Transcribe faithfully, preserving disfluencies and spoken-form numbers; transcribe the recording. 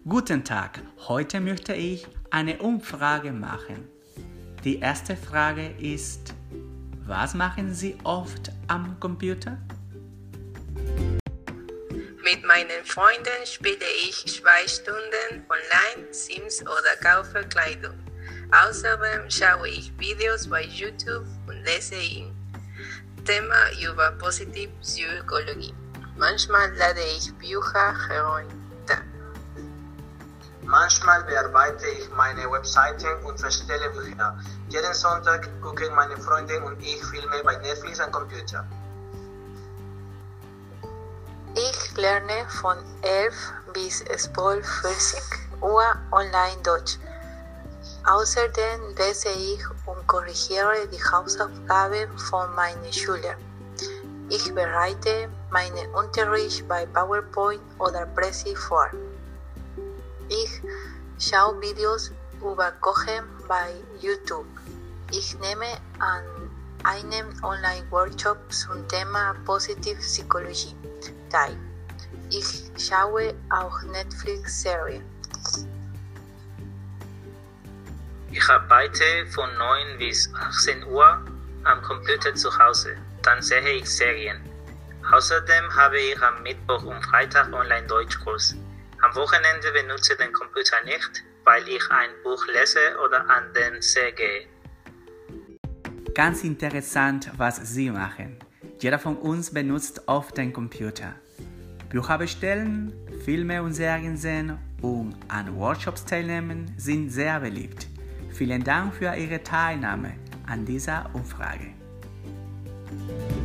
Guten Tag, heute möchte ich eine Umfrage machen. Die erste Frage ist, was machen Sie oft am Computer? Mit meinen Freunden spiele ich zwei Stunden online Sims oder kaufe Kleidung. Außerdem schaue ich Videos bei YouTube und lese im Thema über Positivpsychologie. Manchmal lade ich Bücher herunter. Manchmal bearbeite ich meine Webseiten und erstelle Bücher. Jeden Sonntag gucken meine Freunde und ich Filme bei Netflix am Computer. Ich lerne von elf bis zwölf vierzig Uhr online Deutsch. Außerdem lese ich und korrigiere die Hausaufgaben von meinen Schülern. Ich bereite meinen Unterricht bei PowerPoint oder Prezi vor. Ich schaue Videos über Kochen bei YouTube. Ich nehme an einem Online-Workshop zum Thema Positivpsychologie teil. Ich schaue auch Netflix-Serien. Ich arbeite von neun bis achtzehn Uhr am Computer zu Hause. Dann sehe ich Serien. Außerdem habe ich am Mittwoch und Freitag Online-Deutschkurs. Am Wochenende benutze ich den Computer nicht, weil ich ein Buch lese oder an den See gehe. Ganz interessant, was Sie machen. Jeder von uns benutzt oft den Computer. Bücher bestellen, Filme und Serien sehen und an Workshops teilnehmen sind sehr beliebt. Vielen Dank für Ihre Teilnahme an dieser Umfrage.